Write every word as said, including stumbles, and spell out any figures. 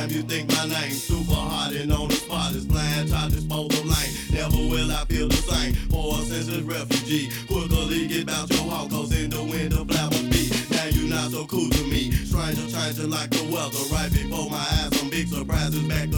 time you think my name. Super hot and on the spot is blind, try to dispose of lane. Never will I feel the same for a senseless refugee. Quickly get out your hawk, cause in the winter flowers be. Now you not so cool to me. Stranger changing like the weather. Right before my eyes, some big surprises back